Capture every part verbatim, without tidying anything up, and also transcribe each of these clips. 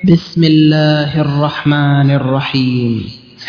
بسم الله الرحمن الرحيم.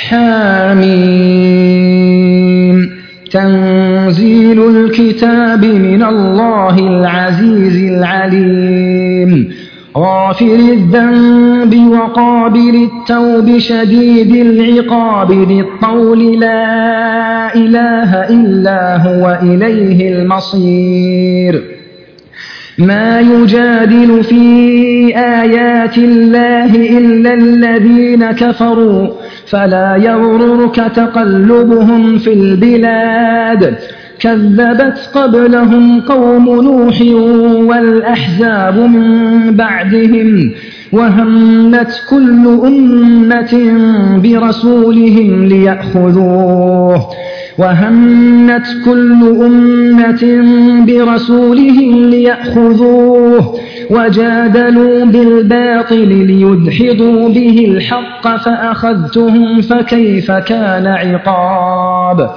حاميم. تنزيل الكتاب من الله العزيز العليم، غافر الذنب وقابل التوب شديد العقاب ذي الطول لا إله إلا هو إليه المصير. ما يجادل في آيات الله إلا الذين كفروا فلا يغررك تقلبهم في البلاد. كذبت قبلهم قوم نوح والأحزاب من بعدهم، وهمت كل أمة برسولهم ليأخذوه وهمت كل أمة برسولهم ليأخذوه وجادلوا بالباطل ليدحضوا به الحق فأخذتهم فكيف كان عقاب.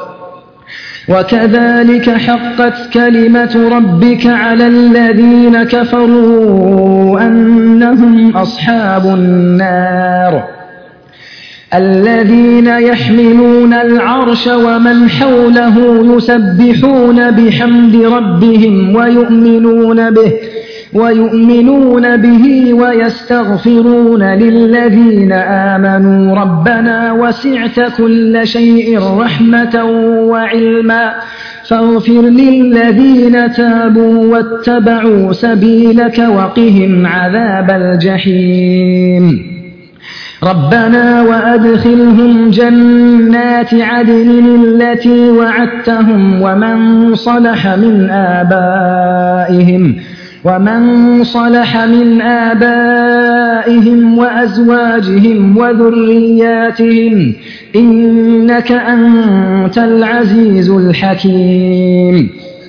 وكذلك حقت كلمة ربك على الذين كفروا أنهم أصحاب النار. الذين يحملون العرش ومن حوله يسبحون بحمد ربهم ويؤمنون به ويؤمنون به ويستغفرون للذين آمنوا ربنا وسعت كل شيء رحمة وعلما فاغفر للذين تابوا واتبعوا سبيلك وقهم عذاب الجحيم. ربنا وأدخلهم جنات عدن التي وعدتهم ومن صلح من آبائهم ومن صلح من آبائهم وأزواجهم وذرياتهم إنك أنت العزيز الحكيم.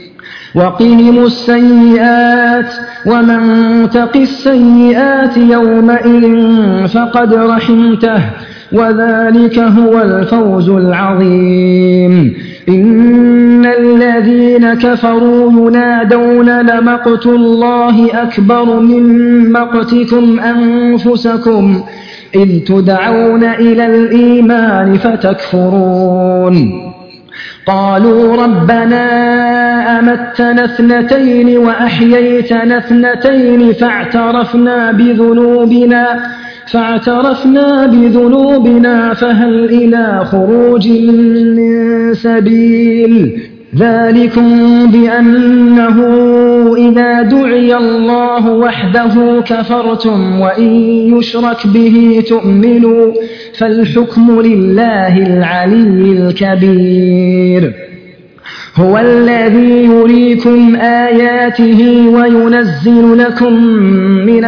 وقهم السيئات ومن تق السيئات يومئذ فقد رحمته وذلك هو الفوز العظيم. إن الذين كفروا ينادون لمقت الله أكبر من مقتكم أنفسكم إذ تدعون إلى الإيمان فتكفرون. قالوا ربنا أمتنا اثنتين وأحييتنا اثنتين فاعترفنا بذنوبنا فاعترفنا بذنوبنا فهل إلى خروج من سبيل. ذلكم بأنه إذا دعي الله وحده كفرتم وإن يشرك به تؤمنوا فالحكم لله العلي الكبير. هو الذي يريكم آياته وينزل لكم من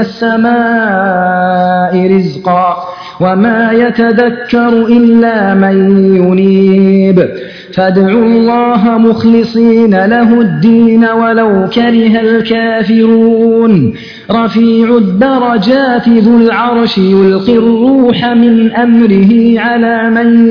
السماء رزقا وما يتذكر إلا من ينيب. فادعوا الله مخلصين له الدين ولو كره الكافرون. رفيع الدرجات ذو العرش يلقي الروح من أمره على من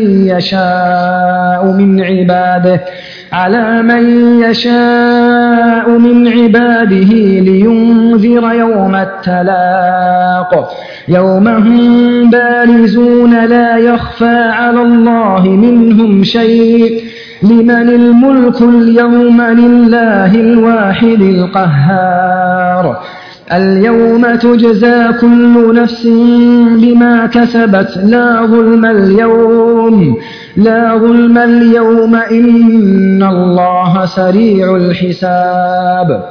يشاء من عباده على من يشاء من عباده لينذر يوم التلاق يوم هم بارزون لا يخفى على الله منهم شيء. لمن الملك اليوم لله الواحد القهار. اليوم تجزى كل نفس بما كسبت لا ظلم اليوم لا ظلم اليوم إن الله سريع الحساب.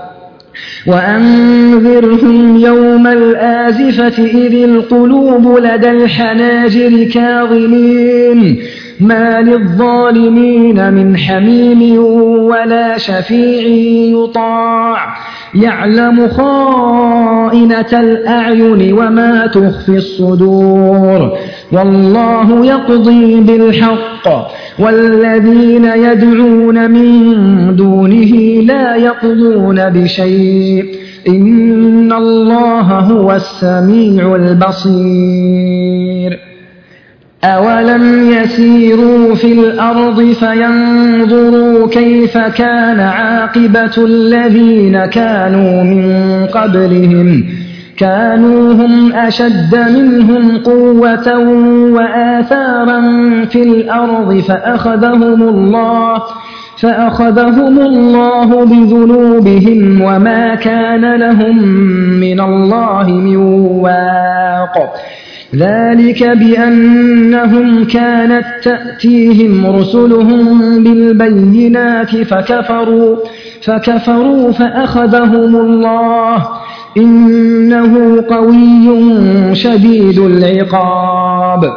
وأنذرهم يوم الآزفة إذ القلوب لدى الحناجر كاظمين ما للظالمين من حميم ولا شفيع يطاع يعلم خائنة الأعين وما تخفي الصدور. والله يقضي بالحق والذين يدعون من دونه لا يقضون بشيء إن الله هو السميع البصير. أولم يسيروا في الأرض فينظروا كيف كان عاقبة الذين كانوا من قبلهم كانوا هم أشد منهم قوة وآثارا في الأرض فأخذهم الله فأخذهم الله بذنوبهم وما كان لهم من الله من واق ذلك بأنهم كانت تأتيهم رسلهم بالبينات فكفروا فكفروا فأخذهم الله إنه قوي شديد العقاب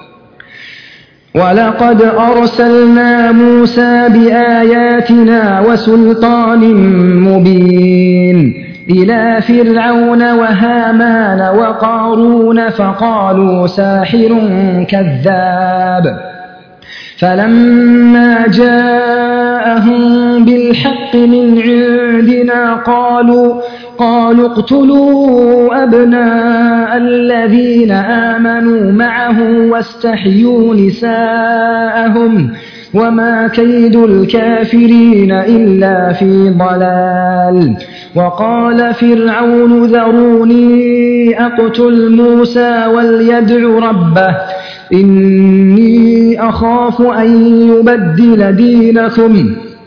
ولقد أرسلنا موسى بآياتنا وسلطان مبين إلى فرعون وهامان وقارون فقالوا ساحر كذاب فلما جاءهم بالحق من عندنا قالوا قالوا اقتلوا أبناء الذين آمنوا معه واستحيوا نساءهم وما كيد الكافرين إلا في ضلال وقال فرعون ذروني أقتل موسى وليدع ربه إني أخاف أن يبدل دينكم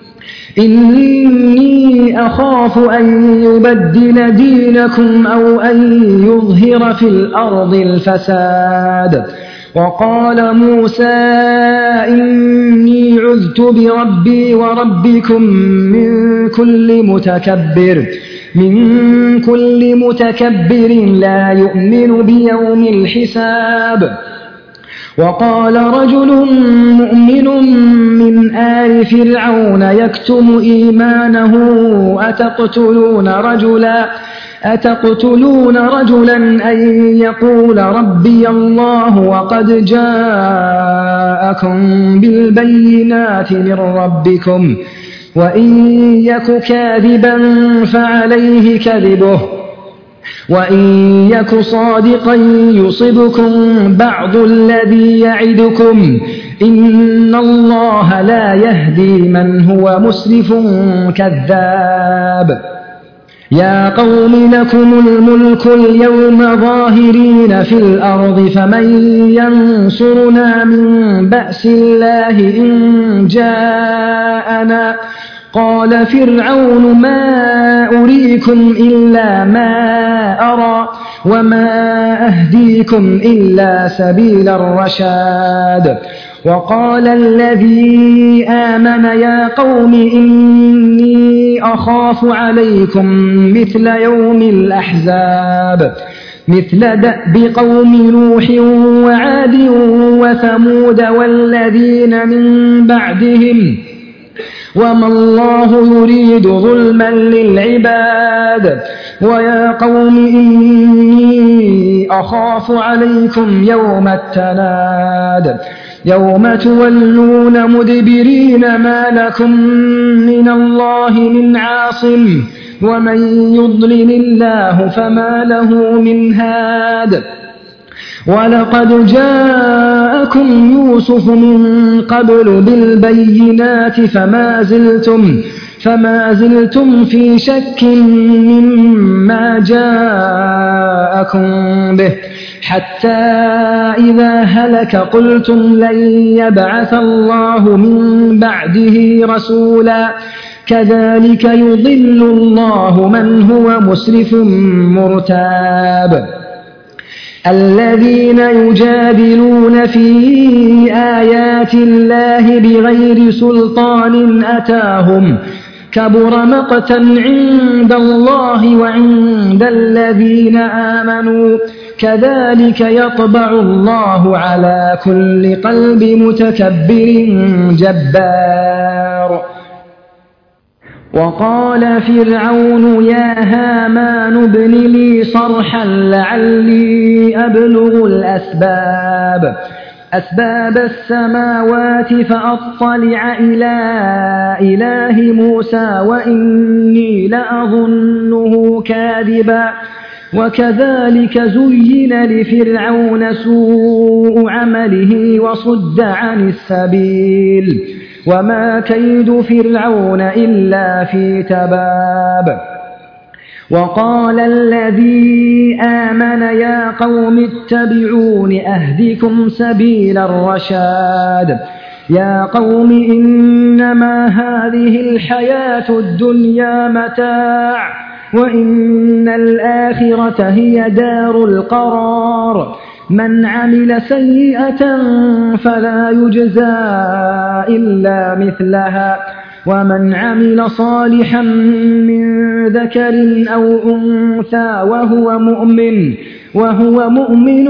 إني أخاف أن يبدل دينكم أو أن يظهر في الأرض الفساد وقال موسى إني عذت بربي وربكم من كل متكبر من كل متكبر لا يؤمن بيوم الحساب وقال رجل مؤمن من آل فرعون يكتم إيمانه أتقتلون رجلا أتقتلون رجلا أن يقول ربي الله وقد جاءكم بالبينات من ربكم وإن يك كاذبا فعليه كذبه وإن يك صادقا يصبكم بعض الذي يعدكم إن الله لا يهدي من هو مسرف كذاب يا قوم لكم الملك اليوم ظاهرين في الأرض فمن ينصرنا من بأس الله إن جاءنا قال فرعون ما أريكم إلا ما أرى وما أهديكم إلا سبيل الرشاد وقال الذي آمن يا قوم إني أخاف عليكم مثل يوم الأحزاب مثل دأب قوم نوح وعاد وثمود والذين من بعدهم وما الله يريد ظلما للعباد ويا قوم إني أخاف عليكم يوم التناد يوم تولون مدبرين ما لكم من الله من عاصم ومن يضلل الله فما له من هاد ولقد جاءكم يوسف من قبل بالبينات فما زلتم فما زلتم في شك مما جاءكم به حتى إذا هلك قلتم لن يبعث الله من بعده رسولا كذلك يضل الله من هو مسرف مرتاب الذين يجادلون في آيات الله بغير سلطان أتاهم كبر مقتا عند الله وعند الذين آمنوا كذلك يطبع الله على كل قلب متكبر جبار وقال فرعون يا هامان ابن لي صرحا لعلي أبلغ الأسباب أسباب السماوات فأطلع إلى إله موسى وإني لأظنه كاذبا وكذلك زين لفرعون سوء عمله وصد عن السبيل وما كيد فرعون إلا في تباب وقال الذي آمن يا قوم اتبعون أهدكم سبيل الرشاد يا قوم إنما هذه الحياة الدنيا متاع وإن الآخرة هي دار القرار من عمل سيئة فلا يجزى إلا مثلها ومن عمل صالحا من ذكر أو أنثى وهو مؤمن وهو مؤمن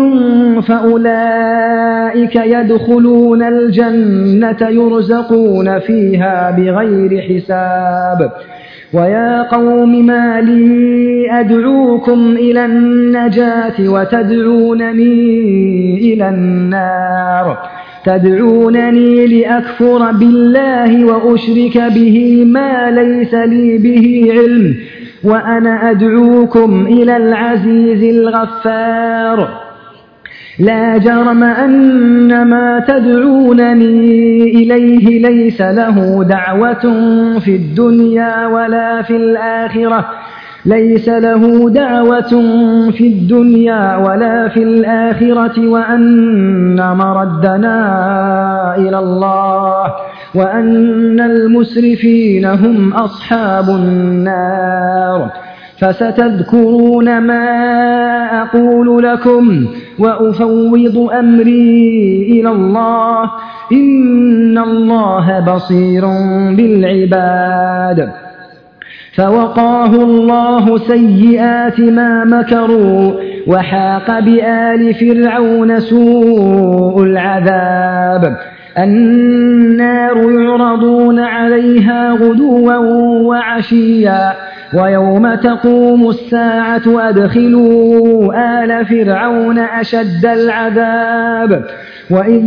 فأولئك يدخلون الجنة يرزقون فيها بغير حساب ويا قوم ما لي أدعوكم إلى النجاة وتدعونني إلى النار تدعونني لأكفر بالله وأشرك به ما ليس لي به علم وأنا أدعوكم إلى العزيز الغفار لا جرم أن ما تدعونني إليه ليس له دعوة في الدنيا ولا في الآخرة ليس له دعوة في الدنيا ولا في الآخرة وأن مردنا إلى الله وأن المسرفين هم أصحاب النار فستذكرون ما أقول لكم وأفوض أمري إلى الله إن الله بصير بالعباد فوقاه الله سيئات ما مكروا وحاق بآل فرعون سوء العذاب النار يعرضون عليها غدوا وعشيا ويوم تقوم الساعة أدخلوا آل فرعون أشد العذاب وإذ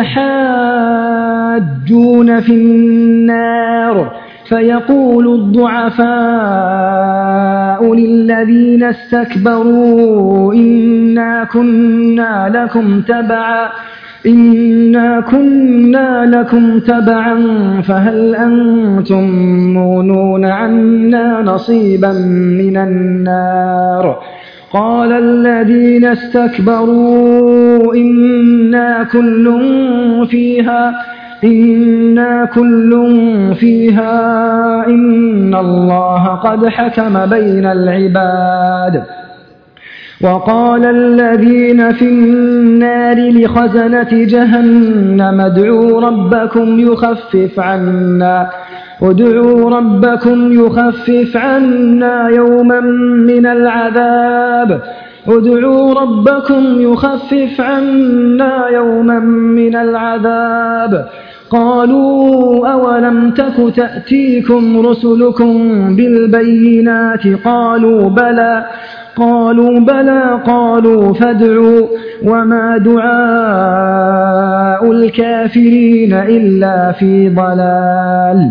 يتحاجون في النار فيقول الضعفاء للذين استكبروا إنا كنا لكم تبعا إنا كنا لكم تبعا فهل أنتم مغنون عنا نصيبا من النار قال الذين استكبروا إنا كل فيها إنا كل فيها إن الله قد حكم بين العباد وقال الذين في النار لخزنة جهنم ادعوا ربكم يخفف عنا ادعوا ربكم يخفف عنا يوما من العذاب ادعوا ربكم يخفف عنا يوما من العذاب قالوا أولم تك تأتيكم رسلكم بالبينات قالوا بلى قالوا بلى قالوا فادعوا وما دعاء الكافرين إلا في ضلال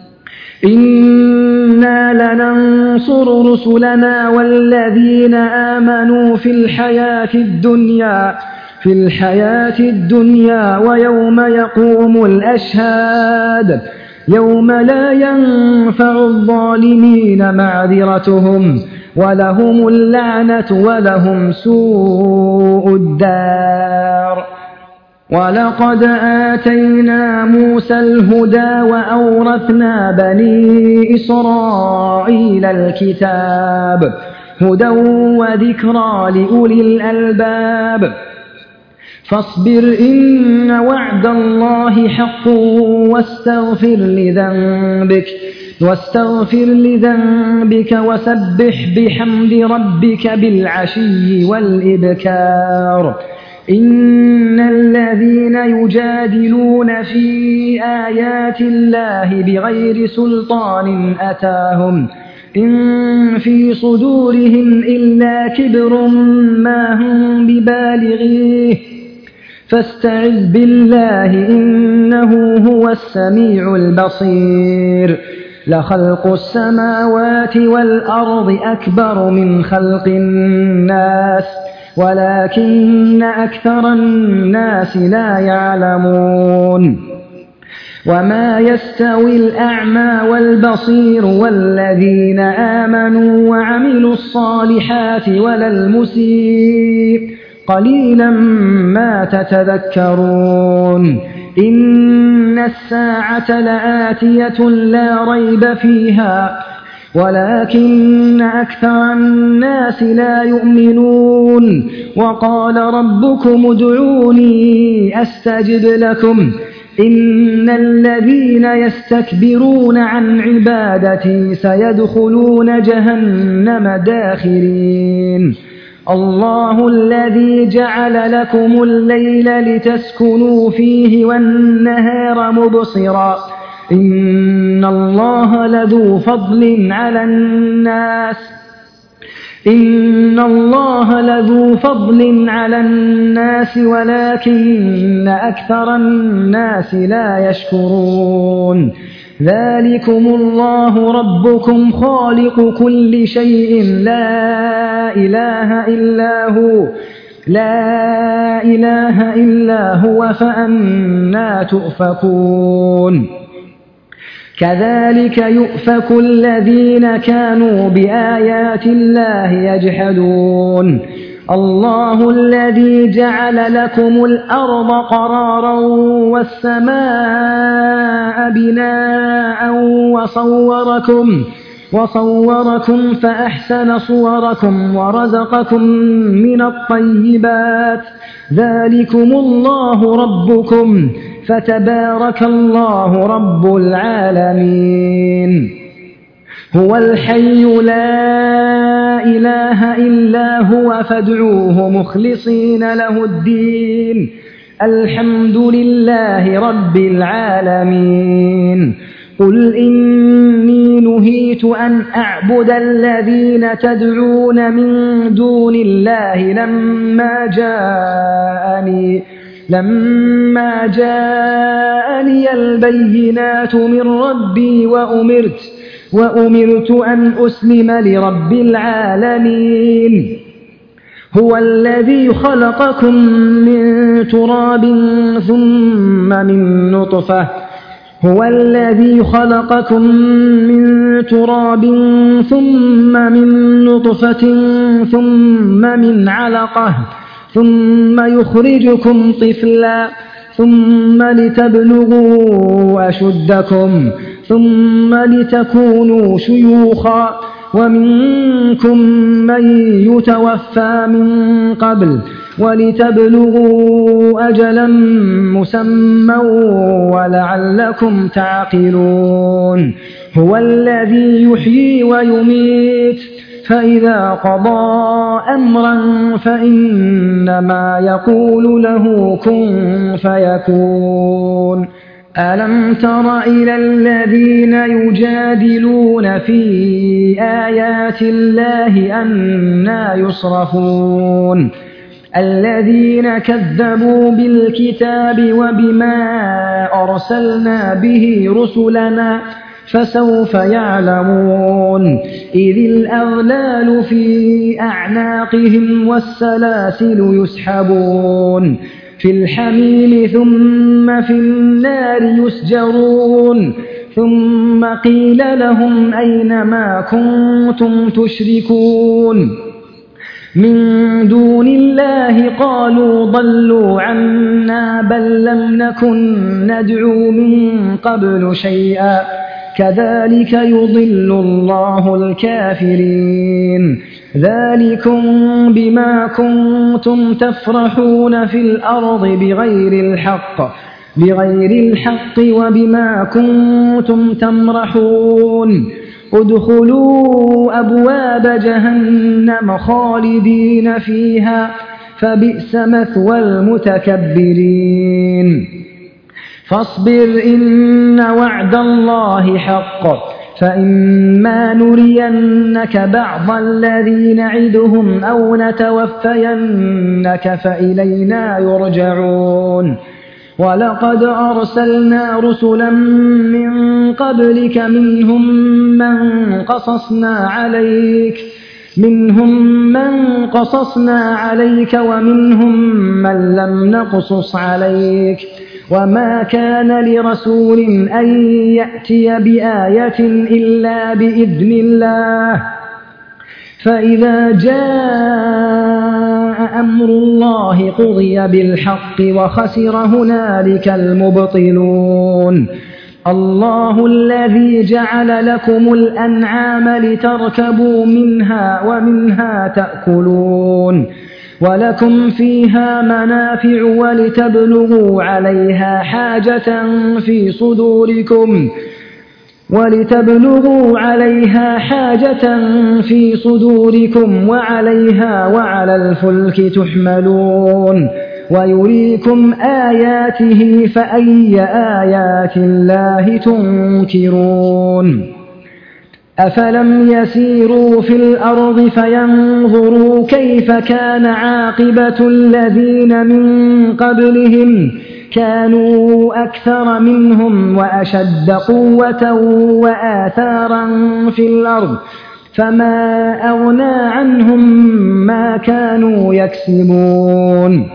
إنا لننصر رسلنا والذين آمنوا في الحياة الدنيا في الحياة الدنيا ويوم يقوم الأشهاد يوم لا ينفع الظالمين معذرتهم ولهم اللعنة ولهم سوء الدار ولقد آتينا موسى الهدى وأورثنا بني إسرائيل الكتاب هدى وذكرى لأولي الألباب فاصبر إن وعد الله حق واستغفر لذنبك واستغفر لذنبك وسبح بحمد ربك بالعشي والإبكار إن الذين يجادلون في آيات الله بغير سلطان أتاهم إن في صدورهم إلا كبر ما هم ببالغيه فاستعذ بالله إنه هو السميع البصير لخلق السماوات والأرض أكبر من خلق الناس ولكن أكثر الناس لا يعلمون وما يستوي الأعمى والبصير والذين آمنوا وعملوا الصالحات ولا المسيء قليلا ما تتذكرون إن الساعة لآتية لا ريب فيها ولكن أكثر الناس لا يؤمنون وقال ربكم ادعوني أستجب لكم إن الذين يستكبرون عن عبادتي سيدخلون جهنم داخرين الله الذي جعل لكم الليل لتسكنوا فيه والنهار مبصرا إن الله لذو فضل على الناس إن الله لذو فضل على الناس ولكن أكثر الناس لا يشكرون ذلكم الله ربكم خالق كل شيء لا إله إلا هو لا إله إلا هو فأنى تؤفكون كذلك يؤفك الذين كانوا بآيات الله يجحدون الله الذي جعل لكم الأرض قرارا والسماء بناء وصوركم وصوركم فأحسن صوركم ورزقكم من الطيبات ذلكم الله ربكم فتبارك الله رب العالمين هو الحي لا إله إلا هو فادعوه مخلصين له الدين الحمد لله رب العالمين قل إني نهيت أن أعبد الذين تدعون من دون الله لما جاءني لما جاءني البينات من ربي وأمرت وأمرت أن أسلم لرب العالمين هو الذي خلقكم من تراب ثم من نطفة هو الذي خلقكم من تراب ثم من نطفة ثم من علقة ثم يخرجكم طفلا ثم لتبلغوا أشدكم ثم لتكونوا شيوخا ومنكم من يتوفى من قبل ولتبلغوا أجلا مسمى ولعلكم تعقلون هو الذي يحيي ويميت فإذا قضى أمرا فإنما يقول له كن فيكون ألم تر إلى الذين يجادلون في آيات الله أنى يصرفون الذين كذبوا بالكتاب وبما أرسلنا به رسلنا فسوف يعلمون إذ الأغلال في أعناقهم والسلاسل يسحبون في الحميم ثم في النار يسجرون ثم قيل لهم أين ما كنتم تشركون من دون الله قالوا ضلوا عنا بل لم نكن ندعو من قبل شيئا كذلك يضل الله الكافرين ذلكم بما كنتم تفرحون في الأرض بغير الحق بغير الحق وبما كنتم تمرحون ادخلوا أبواب جهنم خالدين فيها فبئس مثوى المتكبرين فاصبر إن وعد الله حق فإما نرينك بعض الذي نعدهم أو نتوفينك فإلينا يرجعون ولقد أرسلنا رسلا من قبلك منهم من قصصنا عليك منهم من قصصنا عليك ومنهم من لم نقصص عليك وما كان لرسول أن يأتي بآية إلا بإذن الله فإذا جاء أمر الله قضي بالحق وخسر هنالك المبطلون الله الذي جعل لكم الأنعام لتركبوا منها ومنها تأكلون ولكم فيها منافع ولتبلغوا عليها حاجة في صدوركم ولتبلغوا عليها حاجة في صدوركم وعليها وعلى الفلك تحملون ويريكم آياته فأي آيات الله تنكرون أفلم يسيروا في الأرض فينظروا كيف كان عاقبة الذين من قبلهم كانوا أكثر منهم وأشد قوة وآثارا في الأرض فما أغنى عنهم ما كانوا يكسبون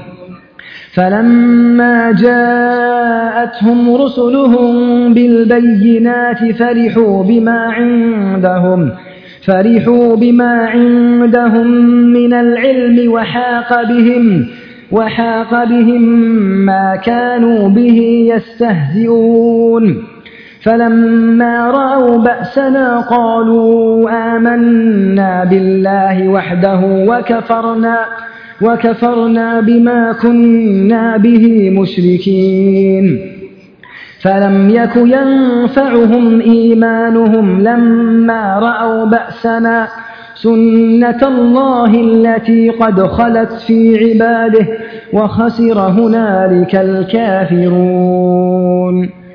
فلما جاءتهم رسلهم بالبينات فرحوا بما عندهم فرحوا بما عندهم من العلم وحاق بهم وحاق بهم ما كانوا به يستهزئون فلما رأوا بأسنا قالوا آمنا بالله وحده وكفرنا وكفرنا بما كنا به مشركين فلم يك ينفعهم إيمانهم لما رأوا بأسنا سنة الله التي قد خلت في عباده وخسر هنالك الكافرون.